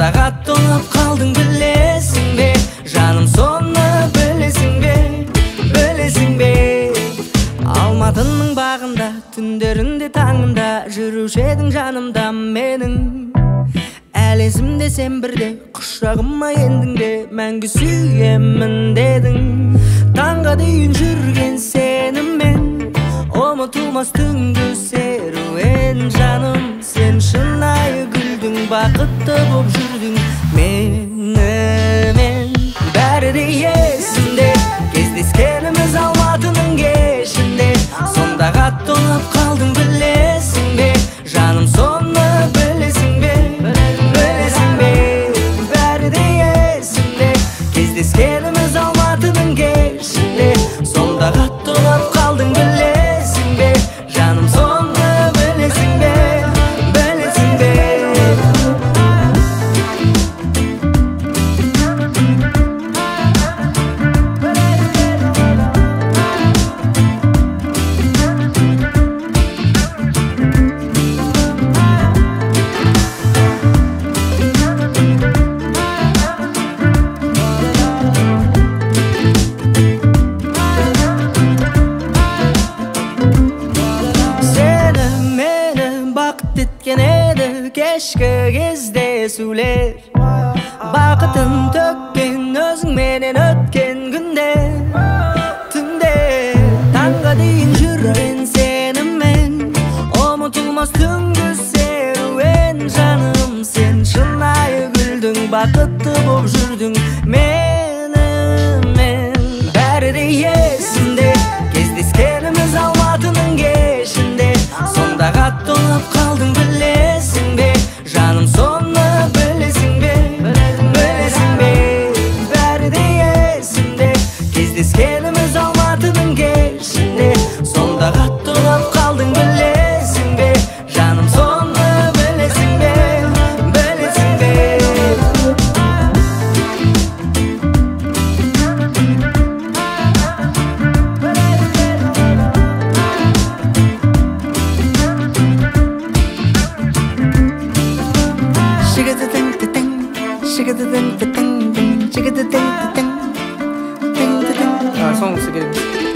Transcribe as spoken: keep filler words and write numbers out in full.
Сонда қатты ұнап қалдың білесің бе, жаным, соны білесің бе, білесің бе. Алматының бағында, түндерінде таңында жүруші едің жанымда менің. Әлі есімде сен бірде, құшағыма ендің де, мәңгі сүйемін дедің. Таңға дейін жүрген сеніммен, ұмытылмас түнгі серуен жаным. Сен шынайы күлдің, бақытты боп жүрдің менімен. Бәрі де есімде, кездескеніміз Алматының кешінде. Сонда қатты ұнап қалдың білесің бе, жаным, соны білесің бе, білесің бе. Бәрі де есімде, кездескеніміз Алматының кешінде. Сонда қатты ұнап қалдың білесің бе, жаным, соны білесің бе, білесің бе. Еткен еді кешкі кездесулер, бақытын төккен өзіңменен өткен күндер. Түнде таңға дейін жүрген сеніммен, ұмытылмас түнгі серуен жаным. Сен шынайы күлдің, бақытты боп жүрдің менімен. Бәрі де есімде, кездескеніміз Алматының кешінде. Сонда қатты ұнап қалдың білесің бе, жаным, соны білесің бе, білесің бе. Бәрі де есімде, кездескеніміз Алматының кешінде. Сонда қатты ұнап қалдың білесің бе, жаным, соны білесің бе, білесің бе. 아, 성 쓰게 됩니다.